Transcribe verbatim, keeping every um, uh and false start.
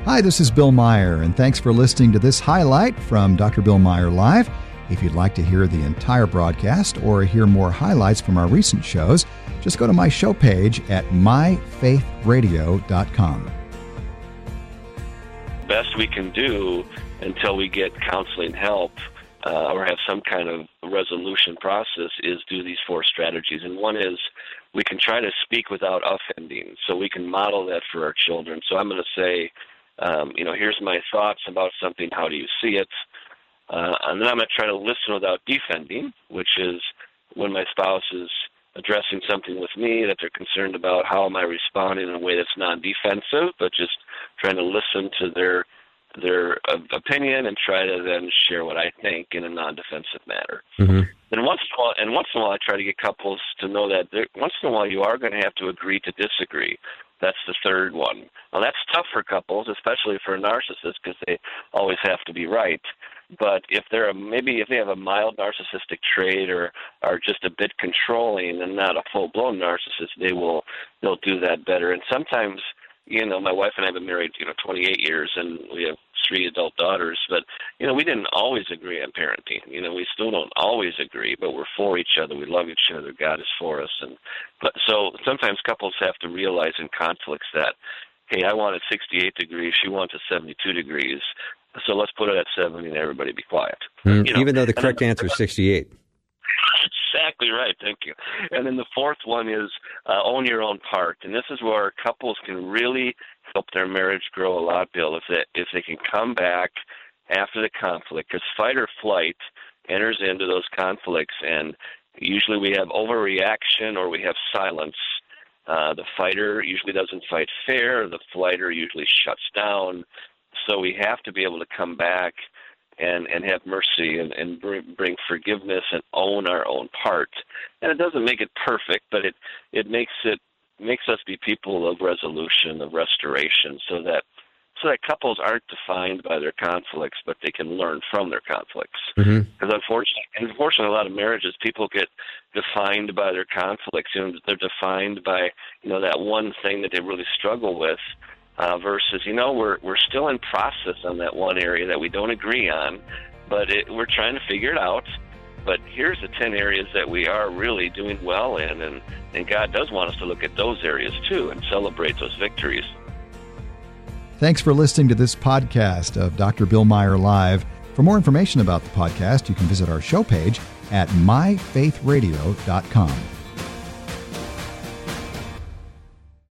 Hi, this is Bill Meyer, and thanks for listening to this highlight from Doctor Bill Meyer Live. If you'd like to hear the entire broadcast or hear more highlights from our recent shows, just go to my show page at my faith radio dot com. Best we can do until we get counseling help uh, or have some kind of resolution process is do these four strategies. And one is we can try to speak without offending, so we can model that for our children. So I'm going to say, um, you know, here's my thoughts about something. How do you see it? Uh, and then I'm going to try to listen without defending, which is when my spouse is addressing something with me that they're concerned about, how am I responding in a way that's non-defensive, but just trying to listen to their their uh, opinion and try to then share what I think in a non-defensive manner. Mm-hmm. And once in a while, and once in a while, I try to get couples to know that once in a while you are going to have to agree to disagree. That's the third one. Now, that's tough for couples, especially for narcissists, because they always have to be right. But if they're a, maybe if they have a mild narcissistic trait or are just a bit controlling and not a full-blown narcissist, they will they'll do that better. And sometimes, you know, my wife and I have been married, you know, twenty-eight years, and we have three adult daughters. But you know, we didn't always agree on parenting. You know, we still don't always agree, but we're for each other. We love each other. God is for us. And but so sometimes couples have to realize in conflicts that, hey, I want it sixty-eight degrees, she wants it seventy-two degrees. So let's put it at seventy and everybody be quiet. Mm, you know? Even though the correct then, answer is sixty-eight. Exactly right. Thank you. And then the fourth one is uh, own your own part. And this is where couples can really help their marriage grow a lot, Bill, if they, if they can come back after the conflict. Because fight or flight enters into those conflicts, and usually we have overreaction or we have silence. Uh, the fighter usually doesn't fight fair. The flighter usually shuts down. So we have to be able to come back and, and have mercy and, and bring, bring forgiveness and own our own part. And it doesn't make it perfect, but it, it makes it makes us be people of resolution, of restoration, so that so that couples aren't defined by their conflicts, but they can learn from their conflicts. Because mm-hmm. unfortunately, unfortunately, a lot of marriages, people get defined by their conflicts. You know, they're defined by you know that one thing that they really struggle with. Uh, versus, you know, we're we're still in process on that one area that we don't agree on, but it, we're trying to figure it out. But here's the ten areas that we are really doing well in, and, and God does want us to look at those areas too and celebrate those victories. Thanks for listening to this podcast of Doctor Bill Meyer Live. For more information about the podcast, you can visit our show page at my faith radio dot com.